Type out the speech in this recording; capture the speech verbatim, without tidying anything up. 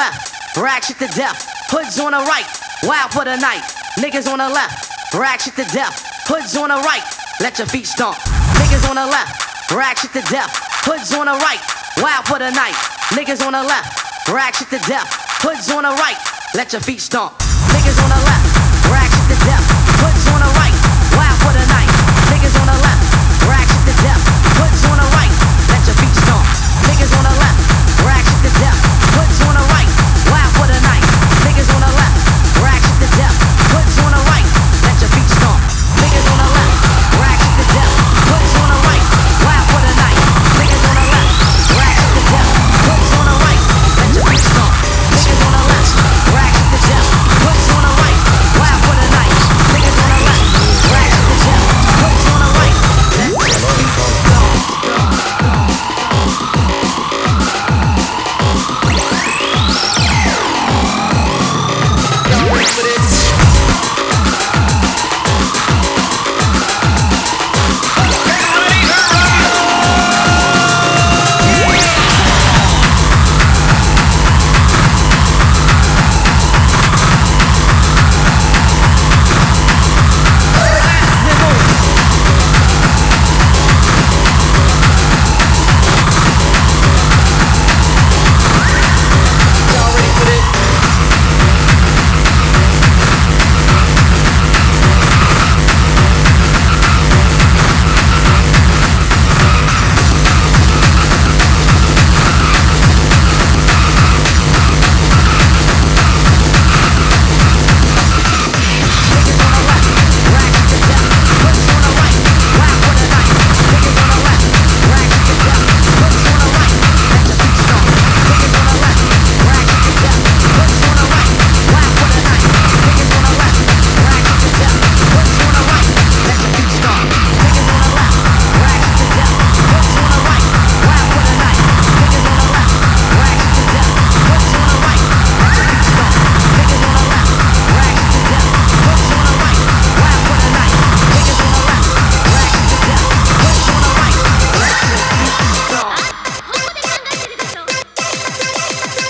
left, rag shit to death. Hoods on the right, wild for the night. Niggas on the left, rag shit to death. Hoods on the right, let your feet stomp. Niggas on the left, rag shit to death. Hoods on the right, wild for the night. Niggas on the left, rag shit to death. Hoods on the right, let your feet stomp. Niggas on the left, rag shit to death.